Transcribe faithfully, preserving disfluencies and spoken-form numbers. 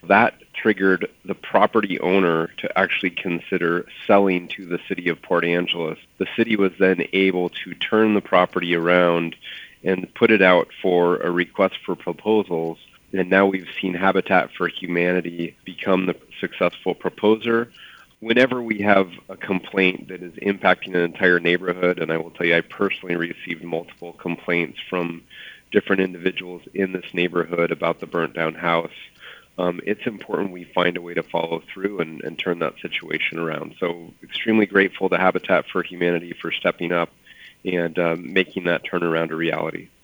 That triggered the property owner to actually consider selling to the city of Port Angeles. The city was then able to turn the property around and put it out for a request for proposals. And now we've seen Habitat for Humanity become the successful proposer. Whenever we have a complaint that is impacting an entire neighborhood, and I will tell you I personally received multiple complaints from different individuals in this neighborhood about the burnt down house, um, it's important we find a way to follow through and, and turn that situation around. So extremely grateful to Habitat for Humanity for stepping up and um, making that turnaround a reality.